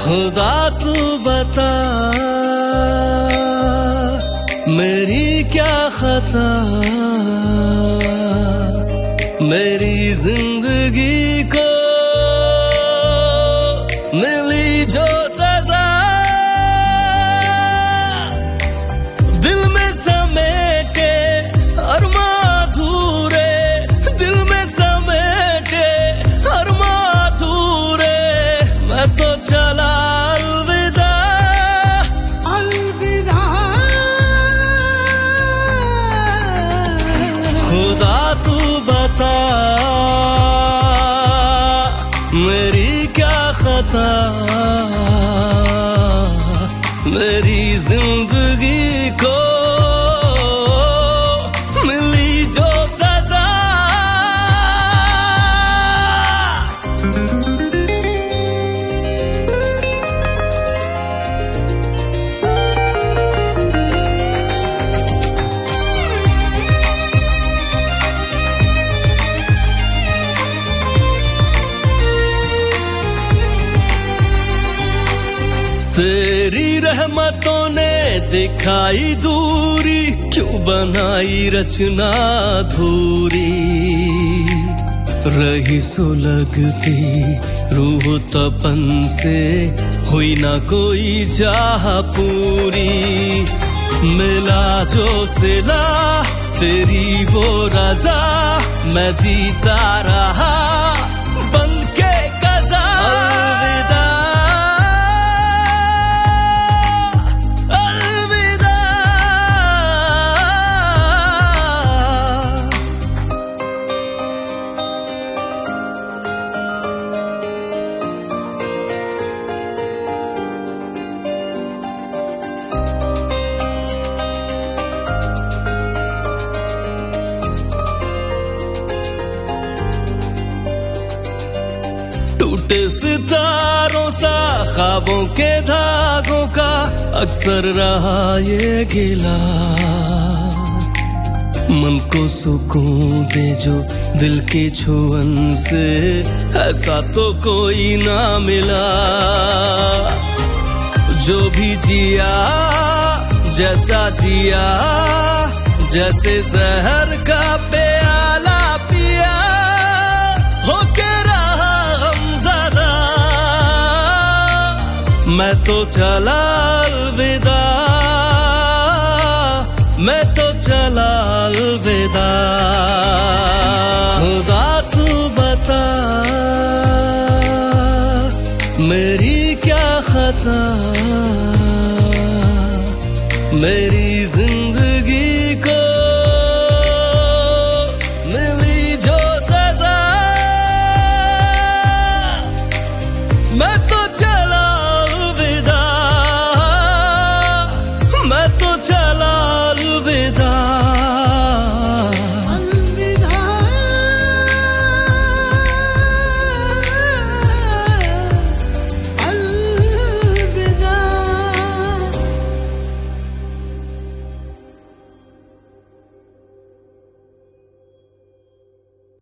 खुदा तू बता मेरी क्या खता, मेरी जिंदगी को मिली जो सजा। दिल में समेटे अरमां अधूरे, दिल में समेटे अरमां अधूरे, मैं तो चला अलविदा। अलविदा खुदा तू बता मेरी क्या खता, मेरी जिंदगी को मिली जो सजा। तेरी रहमतों ने दिखाई दूरी, क्यों बनाई रचना अधूरी। रही सुलगती रूह तपन से, हुई ना कोई चाह पूरी। मिला जो सिला तेरी वो रज़ा, मैं जीता रहा बनके कज़ा। टूटे सितारों सा ख्वाबों के धागों का अक्सर रहा ये गिला। मन को सुकून दे जो दिल के छुअन से, ऐसा तो कोई ना मिला। जो भी जिया जैसा जिया, जैसे जहर का प्याला पिया, होके रहा गमज़दा। मैं तो चला अलविदा, मैं तो चला अलविदा। खुदा तू बता मेरी क्या खता, मेरी जिंदगी